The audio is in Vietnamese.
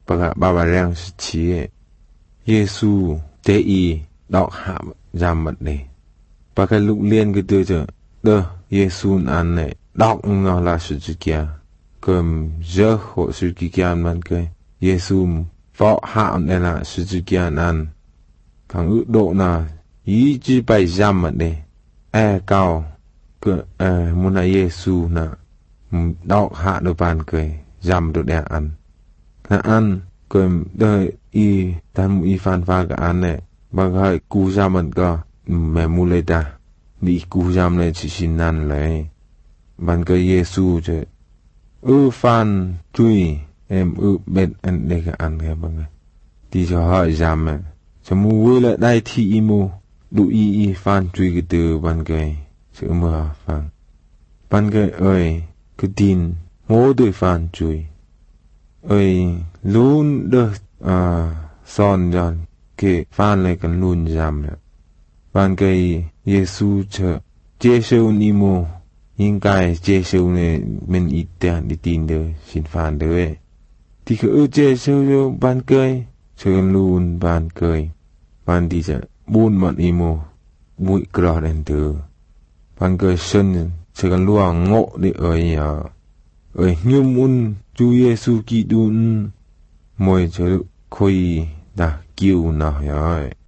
bậc bà rang chỉ Giêsu tế y đọc hạ giam mật này bà cái lúc liên cái từ giờ đơ Giêsu ăn này đọc nó là sự kia cầm giờ hộ sự kia man cái Giêsu võ hạ này là sự kia ăn thằng ước độ là ý chỉ bài giam mật này cao cái muốn là Giêsu nè đọc hạ được bàn cái giam được để ăn là ăn cầm đời y tan y phan pha cái ăn này bằng hai cú giam mình có mẹ mua lấy ta đi cú giam này chỉ xin năn lại bằng cái Giêsu chứ phan chui em bên anh đây cái ăn cái bằng cái đi cho hỏi giam mà cho mua lại đây thì mua đủ y phan chui cái từ bằng cái sự mờ phan bằng cái ơi cái tin ngô đôi phan chui ơi luôn được son giòn cái phan lại cần luôn giam nè ban cái Giêsu chờ chế sâu ni mô những cái chế sâu này mình ít tiền đi tin được xin phan được thì cứ chế sâu ban cái chờ luôn ban cái ban đi chờ buôn mặt imo mũi cờ đèn từ ban cái sân chờ luôn ngộ để ơi như muốn Chúa Giêsu Kitô môi chờ khôi đã cứu nào rồi